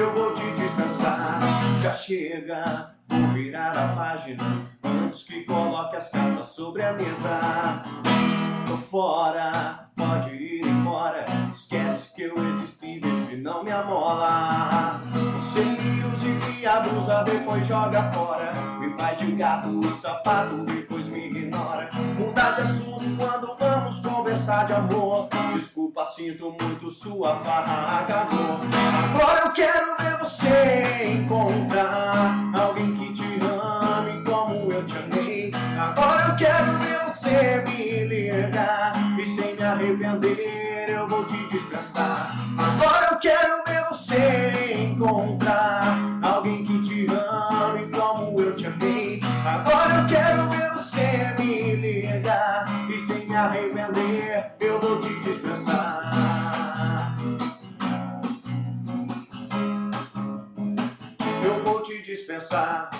eu vou te dispensar. Já chega, vou virar a página antes que coloque as cartas sobre a mesa. Tô fora, pode ir embora, esquece que eu existi, vê se não me amola. Você me usa e me abusa, depois joga fora, me faz de gato e sapato, depois me ignora. Mudar de assunto quando vamos conversar de amor. Desculpa, sinto muito, sua farra acabou. Agora eu quero ver você encontrar alguém que te ame como eu te amei. Agora eu quero ver você me ligar e sem me arrepender eu vou te dispensar. Agora eu quero ver você encontrar alguém que te ame como eu te amei. Agora eu quero ver você me ligar e sem me arrepender eu vou te dispensar. Eu vou te dispensar.